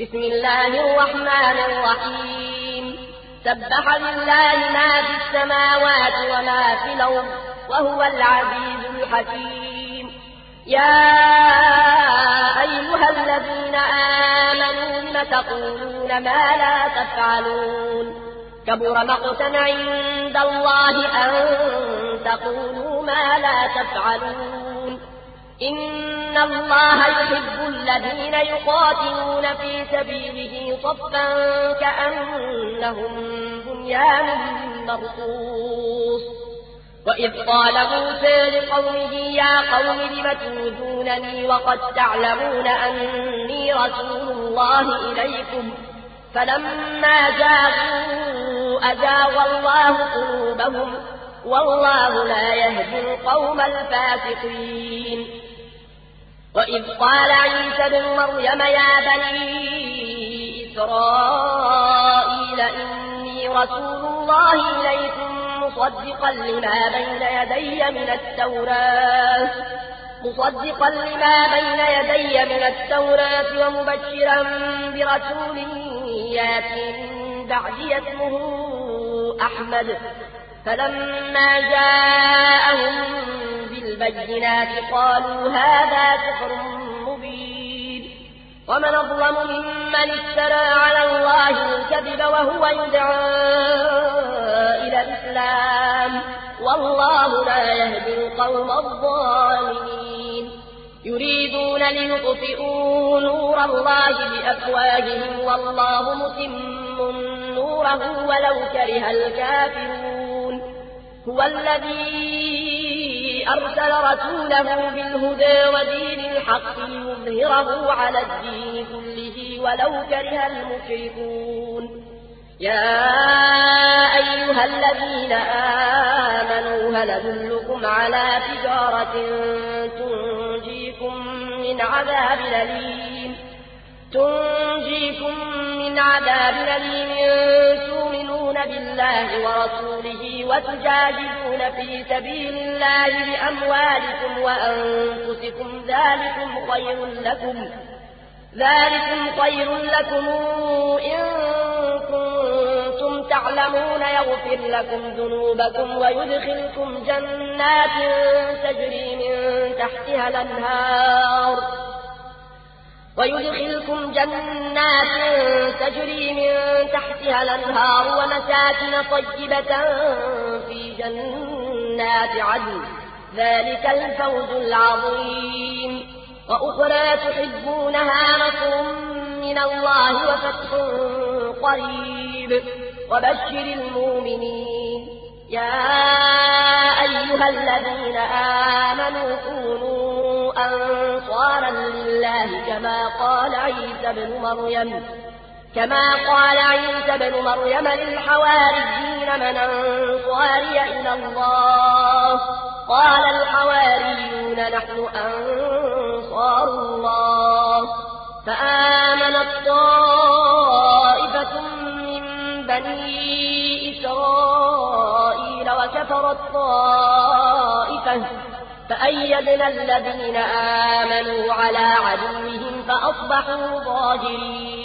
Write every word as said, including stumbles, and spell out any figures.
بسم الله الرحمن الرحيم سبح لله ما في السماوات وما في الأرض وهو العزيز الحكيم يا أيها الذين آمنوا لم تقولون ما لا تفعلون كبر مقتا عند الله أن تقولوا ما لا تفعلون إن الله يحب الذين يقاتلون في سبيله صفا كأنهم بنيان مرصوص وإذ قال موسى لقومه يا قوم لم تؤذونني وقد تعلمون أني رسول الله إليكم فلما جاءوا أزاغ الله قلوبهم والله لا يهدي القوم الفاسقين وإذ قال عيسى بن مريم يا بني إسرائيل إني رسول الله إليكم مصدقا لما بين يدي من التوراة مصدقا لما بين يدي من التوراة ومبشرا برسول ياتي من بعدي اسمه أحمد فلما جاءهم بالبينات قالوا هذا سحر مبين ومن أظلم ممن افترى على الله الكذب وهو يدعى إلى الإسلام والله لا يهدي القوم الظالمين يريدون ليطفئوا نور الله بأفواههم والله متم نوره ولو كره الكافرون هو الذي أرسل رسوله بالهدى ودين الحق ليظهره على الدين كله ولو كره المشركون يا أيها الذين آمنوا هل أدلكم على تجارة تنجيكم من عذاب أليم تنجيكم من عذاب أليم تؤمنون بالله ورسوله وتجاهدون في سبيل الله بأموالكم وأنفسكم ذلكم خير لكم ذلكم خير لكم إن كنتم تعلمون يغفر لكم ذنوبكم ويدخلكم جنات تجري من تحتها الأنهار ويدخلكم جنات تجري من تحتها الأنهار ومساكن طيبة في جنات عدن ذلك الفوز العظيم وأخرى تحبونها نصر من الله وفتح قريب وبشر المؤمنين يا أيها الذين آمنوا كونوا أنصارا لله كما قال عيسى بن مريم كما قال عيسى بن مريم للحواريين من أنصاري إلى الله قال الحواريون نحن أنصار الله فآمنت طائفة من بني إسرائيل وكفرت طائفة فأيدنا الذين آمنوا على عدوهم فأصبحوا ظاهرين